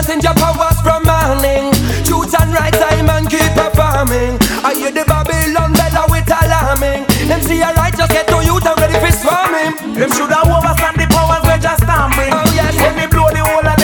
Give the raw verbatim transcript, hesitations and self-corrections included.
messenger powers from morning. Truth and right time and keep performing. I hear the Babylon bella with alarming. Them see a right just get to youth and ready for swarming. Them shoulda overstand the powers we just stamping.